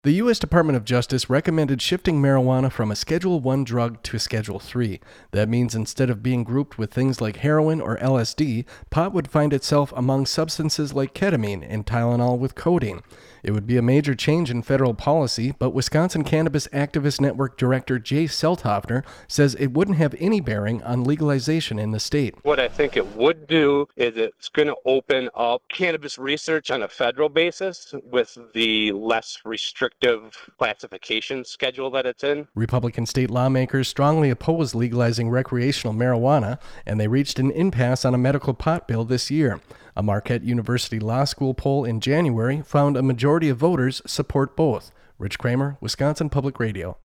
The U.S. Department of Justice recommended shifting marijuana from a Schedule 1 drug to a Schedule 3. That means instead of being grouped with things like heroin or LSD, pot would find itself among substances like ketamine and Tylenol with codeine. It would be a major change in federal policy, but Wisconsin Cannabis Activist Network Director Jay Selthoffner says it wouldn't have any bearing on legalization in the state. What I think it would do is it's going to open up cannabis research on a federal basis with the less restrictive classification schedule that it's in. Republican state lawmakers strongly oppose legalizing recreational marijuana, and they reached an impasse on a medical pot bill this year. A Marquette University Law School poll in January found a majority of voters support both. Rich Kramer, Wisconsin Public Radio.